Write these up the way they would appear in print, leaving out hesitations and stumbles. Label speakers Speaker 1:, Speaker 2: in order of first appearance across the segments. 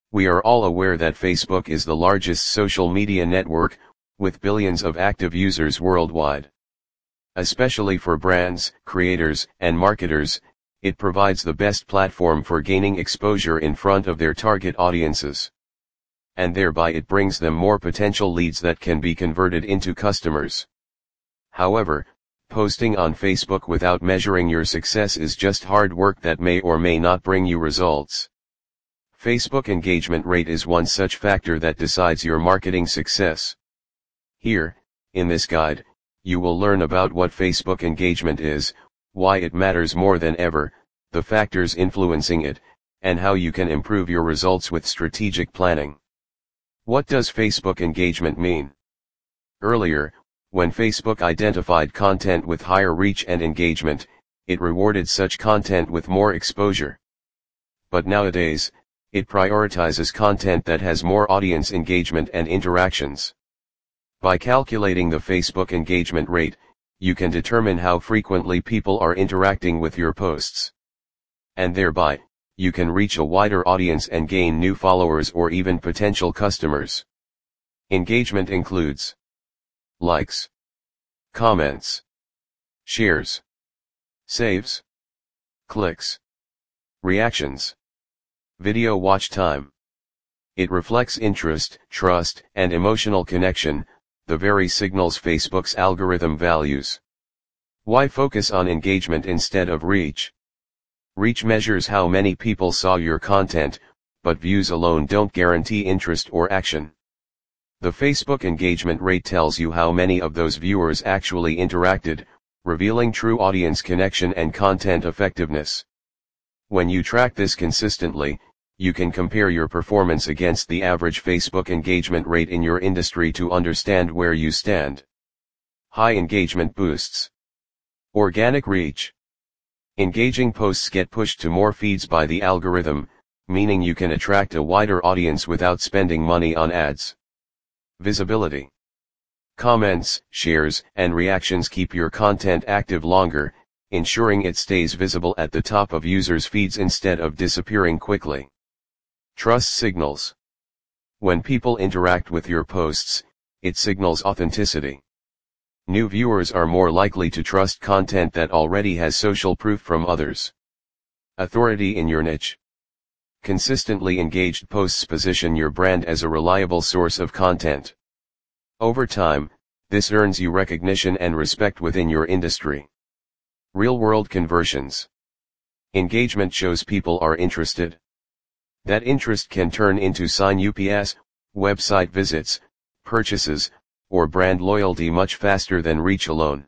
Speaker 1: We are all aware that Facebook is the largest social media network, with billions of active users worldwide. Especially for brands, creators, and marketers, it provides the best platform for gaining exposure in front of their target audiences. And thereby it brings them more potential leads that can be converted into customers. However, posting on Facebook without measuring your success is just hard work that may or may not bring you results. Facebook engagement rate is one such factor that decides your marketing success. Here, in this guide, you will learn about what Facebook engagement is, why it matters more than ever, the factors influencing it, and how you can improve your results with strategic planning. What does Facebook engagement mean? Earlier, when Facebook identified content with higher reach and engagement, it rewarded such content with more exposure. But nowadays, it prioritizes content that has more audience engagement and interactions. By calculating the Facebook engagement rate, you can determine how frequently people are interacting with your posts. And thereby, you can reach a wider audience and gain new followers or even potential customers. Engagement includes likes, comments, shares, saves, clicks, reactions, video watch time. It reflects interest, trust, and emotional connection, the very signals Facebook's algorithm values. Why focus on engagement instead of reach? Reach measures how many people saw your content, but views alone don't guarantee interest or action. The Facebook engagement rate tells you how many of those viewers actually interacted, revealing true audience connection and content effectiveness. When you track this consistently, you can compare your performance against the average Facebook engagement rate in your industry to understand where you stand. High engagement boosts organic reach. Engaging posts get pushed to more feeds by the algorithm, meaning you can attract a wider audience without spending money on ads. Visibility. Comments, shares, and reactions keep your content active longer, ensuring it stays visible at the top of users' feeds instead of disappearing quickly. Trust signals. When people interact with your posts, it signals authenticity. New viewers are more likely to trust content that already has social proof from others. Authority in your niche. Consistently engaged posts position your brand as a reliable source of content. Over time, this earns you recognition and respect within your industry. Real-world conversions. Engagement shows people are interested. That interest can turn into sign UPS, website visits, purchases, or brand loyalty much faster than reach alone.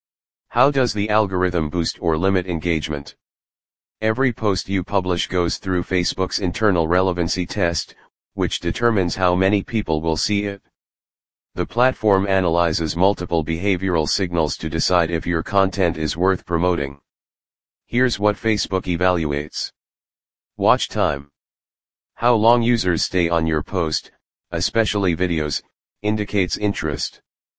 Speaker 1: How does the algorithm boost or limit engagement? Every post you publish goes through Facebook's internal relevancy test, which determines how many people will see it. The platform analyzes multiple behavioral signals to decide if your content is worth promoting. Here's what Facebook evaluates. Watch time. How long users stay on your post, especially videos, indicates interest.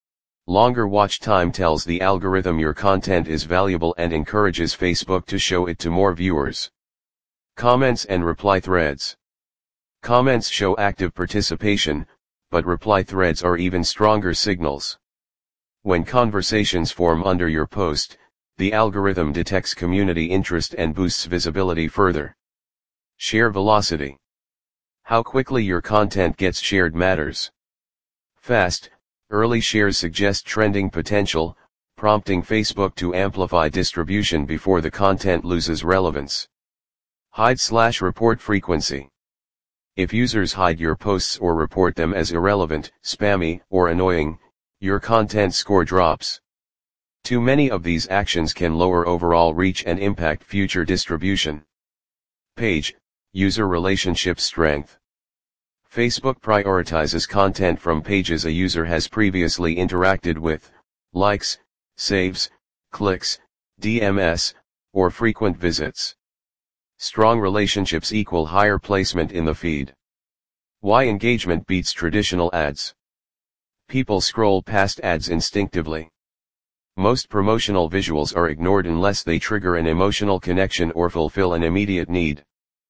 Speaker 1: Longer watch time tells the algorithm your content is valuable and encourages Facebook to show it to more viewers. Comments and reply threads. Comments show active participation, but reply threads are even stronger signals. When conversations form under your post, the algorithm detects community interest and boosts visibility further. Share velocity. How quickly your content gets shared matters. Fast, early shares suggest trending potential, prompting Facebook to amplify distribution before the content loses relevance. Hide/report frequency. If users hide your posts or report them as irrelevant, spammy, or annoying, your content score drops. Too many of these actions can lower overall reach and impact future distribution. Page, user relationship strength. Facebook prioritizes content from pages a user has previously interacted with, likes, saves, clicks, DMS, or frequent visits. Strong relationships equal higher placement in the feed. Why engagement beats traditional ads? People scroll past ads instinctively. Most promotional visuals are ignored unless they trigger an emotional connection or fulfill an immediate need.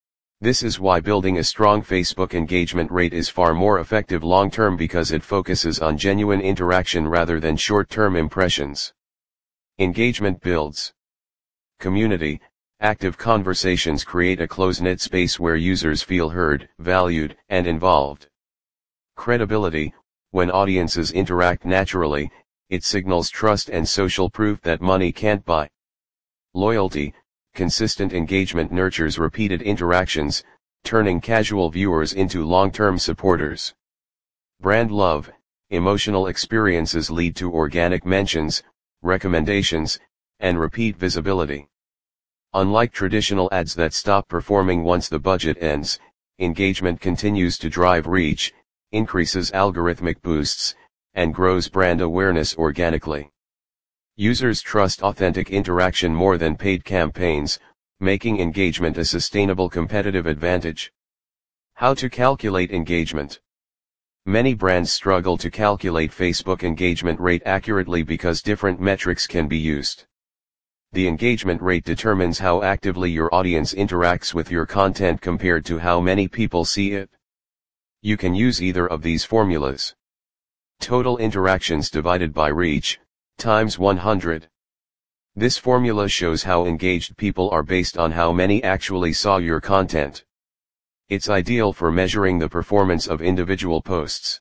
Speaker 1: This is why building a strong Facebook engagement rate is far more effective long-term, because it focuses on genuine interaction rather than short-term impressions. Engagement builds community. Active conversations create a close-knit space where users feel heard, valued, and involved. Credibility. When audiences interact naturally, it signals trust and social proof that money can't buy. Loyalty. Consistent engagement nurtures repeated interactions, turning casual viewers into long-term supporters. Brand love. Emotional experiences lead to organic mentions, recommendations, and repeat visibility. Unlike traditional ads that stop performing once the budget ends, engagement continues to drive reach, increases algorithmic boosts, and grows brand awareness organically. Users trust authentic interaction more than paid campaigns, making engagement a sustainable competitive advantage. How to calculate engagement? Many brands struggle to calculate Facebook engagement rate accurately because different metrics can be used. The engagement rate determines how actively your audience interacts with your content compared to how many people see it. You can use either of these formulas. Total interactions divided by reach, times 100. This formula shows how engaged people are based on how many actually saw your content. It's ideal for measuring the performance of individual posts.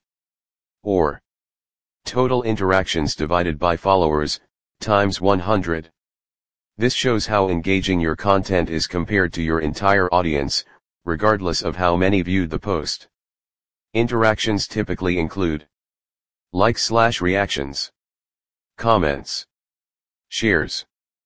Speaker 1: Or total interactions divided by followers, times 100. This shows how engaging your content is compared to your entire audience, regardless of how many viewed the post. Interactions typically include likes/reactions, comments, shares,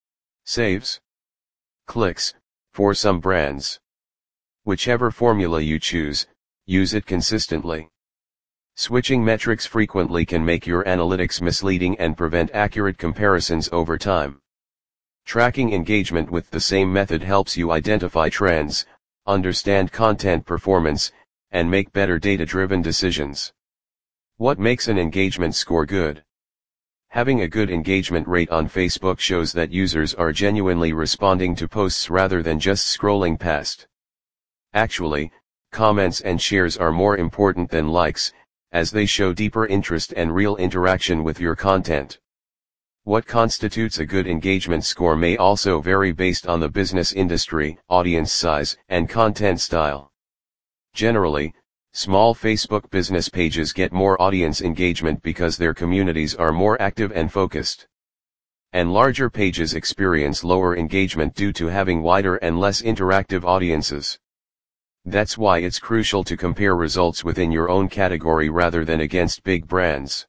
Speaker 1: saves, clicks. For some brands, whichever formula you choose, use it consistently. Switching metrics frequently can make your analytics misleading and prevent accurate comparisons over time. Tracking engagement with the same method helps you identify trends, understand content performance, and make better data-driven decisions. What makes an engagement score good? Having a good engagement rate on Facebook shows that users are genuinely responding to posts rather than just scrolling past. Actually, comments and shares are more important than likes, as they show deeper interest and real interaction with your content. What constitutes a good engagement score may also vary based on the business industry, audience size, and content style. Generally, small Facebook business pages get more audience engagement because their communities are more active and focused. And larger pages experience lower engagement due to having wider and less interactive audiences. That's why it's crucial to compare results within your own category rather than against big brands.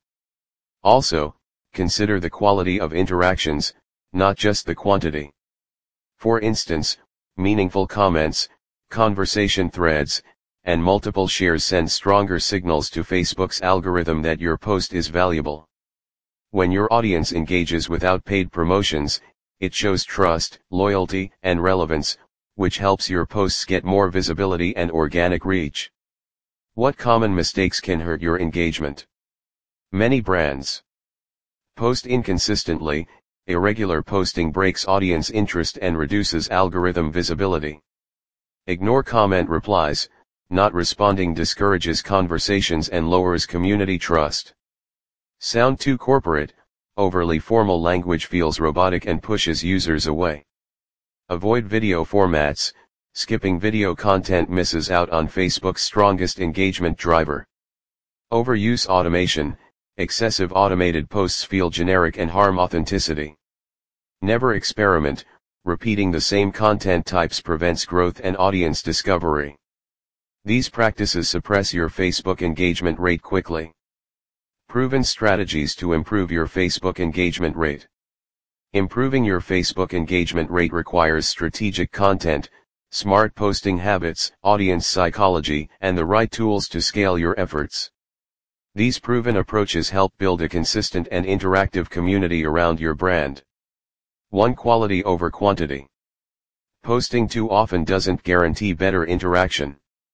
Speaker 1: Also, consider the quality of interactions, not just the quantity. For instance, meaningful comments, conversation threads, and multiple shares send stronger signals to Facebook's algorithm that your post is valuable. When your audience engages without paid promotions, it shows trust, loyalty, and relevance, which helps your posts get more visibility and organic reach. What common mistakes can hurt your engagement? Many brands post inconsistently. Irregular posting breaks audience interest and reduces algorithm visibility. Ignore comment replies. Not responding discourages conversations and lowers community trust. Sound too corporate. Overly formal language feels robotic and pushes users away. Avoid video formats. Skipping video content misses out on Facebook's strongest engagement driver. Overuse automation. Excessive automated posts feel generic and harm authenticity. Never experiment. Repeating the same content types prevents growth and audience discovery. These practices suppress your Facebook engagement rate quickly. Proven strategies to improve your Facebook engagement rate. Improving your Facebook engagement rate requires strategic content, smart posting habits, audience psychology, and the right tools to scale your efforts. These proven approaches help build a consistent and interactive community around your brand. 1. Quality over quantity. Posting too often doesn't guarantee better interaction.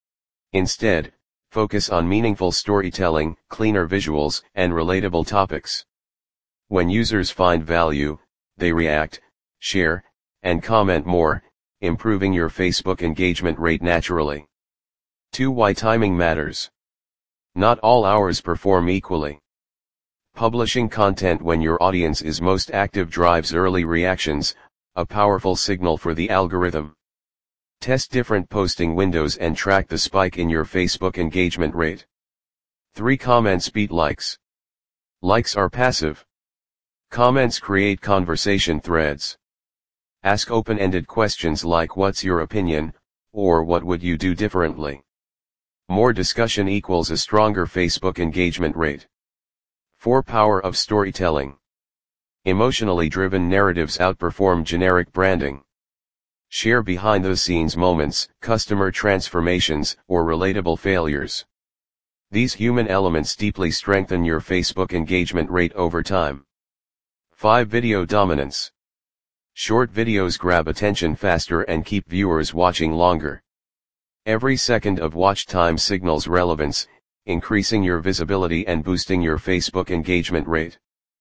Speaker 1: Instead, focus on meaningful storytelling, cleaner visuals, and relatable topics. When users find value, they react, share, and comment more, improving your Facebook engagement rate naturally. 2. Why timing matters. Not all hours perform equally. Publishing content when your audience is most active drives early reactions, a powerful signal for the algorithm. Test different posting windows and track the spike in your Facebook engagement rate. 3. Comments beat likes. Likes are passive. Comments create conversation threads. Ask open-ended questions like "What's your opinion?" or "What would you do differently?" More discussion equals a stronger Facebook engagement rate. 4. Power of storytelling. Emotionally driven narratives outperform generic branding. Share behind-the-scenes moments, customer transformations, or relatable failures. These human elements deeply strengthen your Facebook engagement rate over time. 5. Video dominance. Short videos grab attention faster and keep viewers watching longer. Every second of watch time signals relevance, increasing your visibility and boosting your Facebook engagement rate.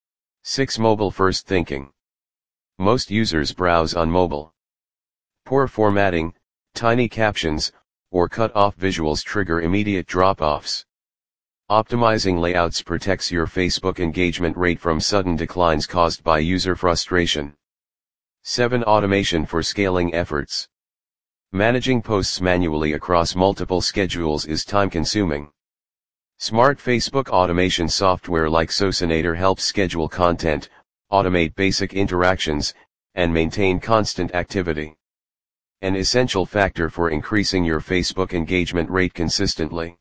Speaker 1: 6. Mobile-first thinking. Most users browse on mobile. Poor formatting, tiny captions, or cut-off visuals trigger immediate drop-offs. Optimizing layouts protects your Facebook engagement rate from sudden declines caused by user frustration. 7. Automation for scaling efforts. Managing posts manually across multiple schedules is time-consuming. Smart Facebook automation software like Socinator helps schedule content, automate basic interactions, and maintain constant activity. An essential factor for increasing your Facebook engagement rate consistently.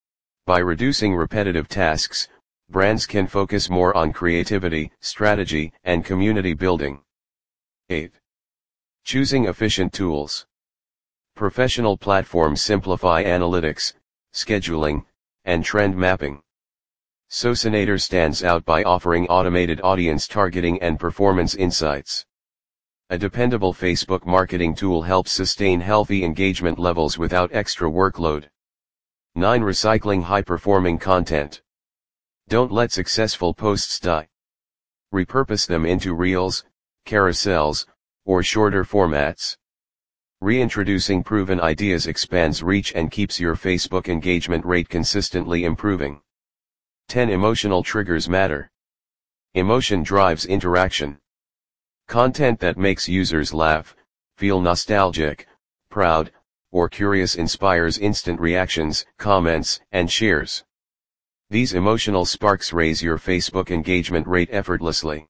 Speaker 1: By reducing repetitive tasks, brands can focus more on creativity, strategy, and community building. 8. Choosing efficient tools. Professional platforms simplify analytics, scheduling, and trend mapping. Socinator stands out by offering automated audience targeting and performance insights. A dependable Facebook marketing tool helps sustain healthy engagement levels without extra workload. 9. Recycling high-performing content. Don't let successful posts die. Repurpose them into reels, carousels, or shorter formats. Reintroducing proven ideas expands reach and keeps your Facebook engagement rate consistently improving. 10. Emotional triggers matter. Emotion drives interaction. Content that makes users laugh, feel nostalgic, proud, or curious inspires instant reactions, comments, and shares. These emotional sparks raise your Facebook engagement rate effortlessly.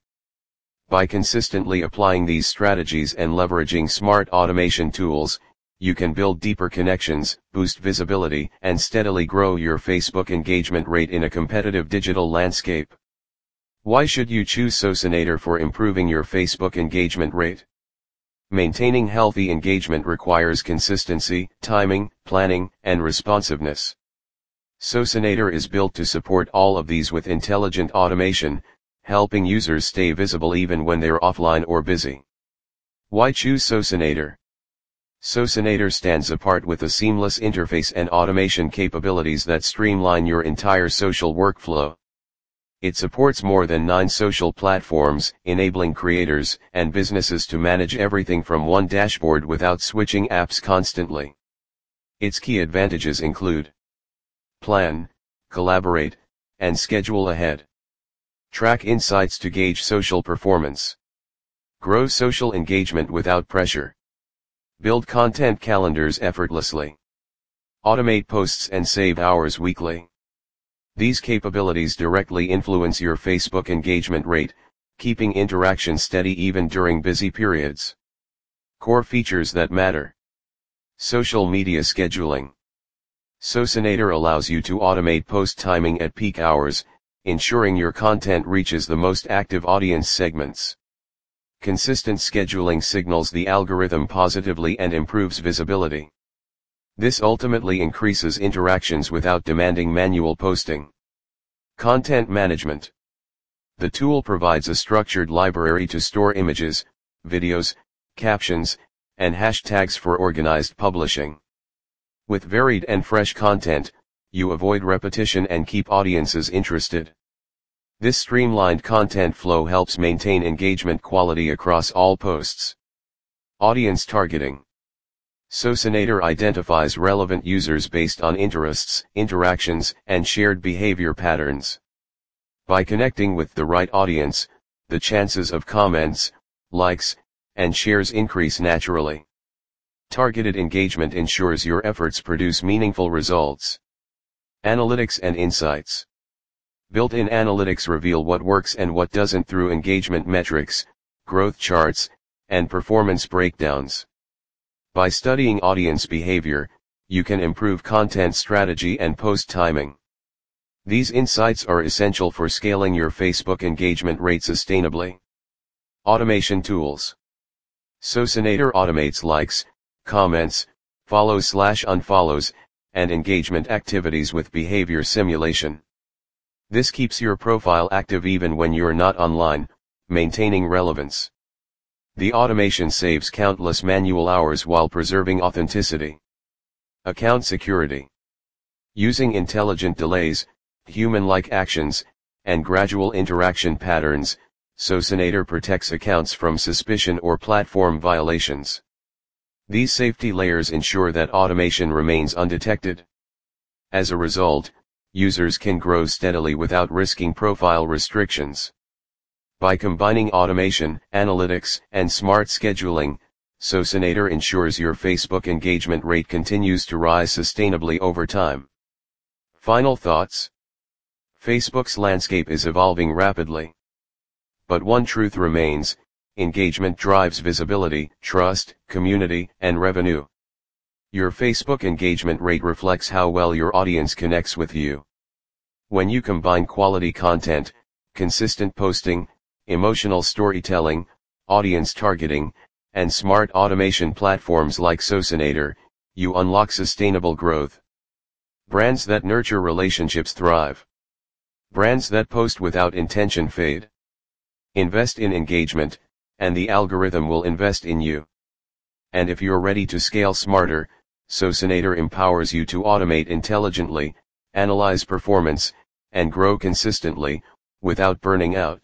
Speaker 1: By consistently applying these strategies and leveraging smart automation tools, you can build deeper connections, boost visibility, and steadily grow your Facebook engagement rate in a competitive digital landscape. Why should you choose Socinator for improving your Facebook engagement rate? Maintaining healthy engagement requires consistency, timing, planning, and responsiveness. Socinator is built to support all of these with intelligent automation, helping users stay visible even when they're offline or busy. Why choose Socinator? Socinator stands apart with a seamless interface and automation capabilities that streamline your entire social workflow. It supports more than 9 social platforms, enabling creators and businesses to manage everything from one dashboard without switching apps constantly. Its key advantages include: plan, collaborate, and schedule ahead. Track insights to gauge social performance. Grow social engagement without pressure. Build content calendars effortlessly. Automate posts and save hours weekly. These capabilities directly influence your Facebook engagement rate, keeping interaction steady even during busy periods. Core features that matter. Social media scheduling. Socinator allows you to automate post timing at peak hours, ensuring your content reaches the most active audience segments. Consistent scheduling signals the algorithm positively and improves visibility. This ultimately increases interactions without demanding manual posting. Content management. The tool provides a structured library to store images, videos, captions, and hashtags for organized publishing. With varied and fresh content, you avoid repetition and keep audiences interested. This streamlined content flow helps maintain engagement quality across all posts. Audience targeting. Socinator identifies relevant users based on interests, interactions, and shared behavior patterns. By connecting with the right audience, the chances of comments, likes, and shares increase naturally. Targeted engagement ensures your efforts produce meaningful results. Analytics and insights. Built-in analytics reveal what works and what doesn't through engagement metrics, growth charts, and performance breakdowns. By studying audience behavior, you can improve content strategy and post timing. These insights are essential for scaling your Facebook engagement rate sustainably. Automation tools. Socinator automates likes, comments, follows/unfollows, and engagement activities with behavior simulation. This keeps your profile active even when you're not online, maintaining relevance. The automation saves countless manual hours while preserving authenticity. Account security. Using intelligent delays, human-like actions, and gradual interaction patterns, Socinator protects accounts from suspicion or platform violations. These safety layers ensure that automation remains undetected. As a result, users can grow steadily without risking profile restrictions. By combining automation, analytics, and smart scheduling, Socinator ensures your Facebook engagement rate continues to rise sustainably over time. Final thoughts. Facebook's landscape is evolving rapidly. But one truth remains: engagement drives visibility, trust, community, and revenue. Your Facebook engagement rate reflects how well your audience connects with you. When you combine quality content, consistent posting, emotional storytelling, audience targeting, and smart automation platforms like Socinator, you unlock sustainable growth. Brands that nurture relationships thrive. Brands that post without intention fade. Invest in engagement, and the algorithm will invest in you. And if you're ready to scale smarter, Socinator empowers you to automate intelligently, analyze performance, and grow consistently, without burning out.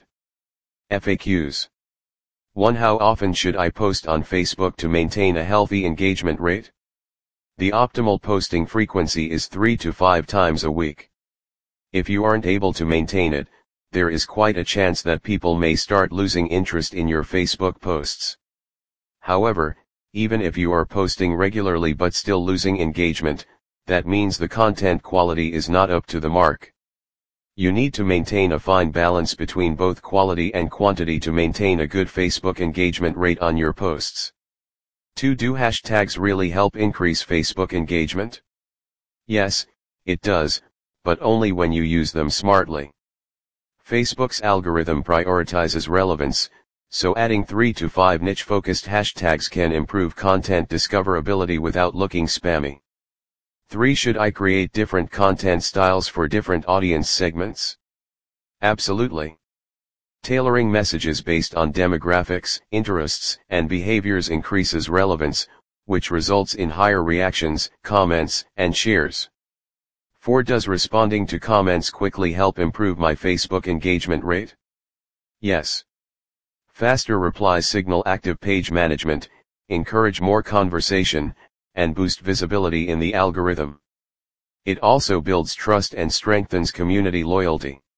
Speaker 1: FAQs. 1. How often should I post on Facebook to maintain a healthy engagement rate? The optimal posting frequency is 3 to 5 times a week. If you aren't able to maintain it, there is quite a chance that people may start losing interest in your Facebook posts. However, even if you are posting regularly but still losing engagement, that means the content quality is not up to the mark. You need to maintain a fine balance between both quality and quantity to maintain a good Facebook engagement rate on your posts. 2. Do hashtags really help increase Facebook engagement? Yes, it does, but only when you use them smartly. Facebook's algorithm prioritizes relevance, so adding 3 to 5 niche-focused hashtags can improve content discoverability without looking spammy. 3. Should I create different content styles for different audience segments? Absolutely. Tailoring messages based on demographics, interests, and behaviors increases relevance, which results in higher reactions, comments, and shares. 4. Does responding to comments quickly help improve my Facebook engagement rate? Yes. Faster replies signal active page management, encourage more conversation, and boost visibility in the algorithm. It also builds trust and strengthens community loyalty.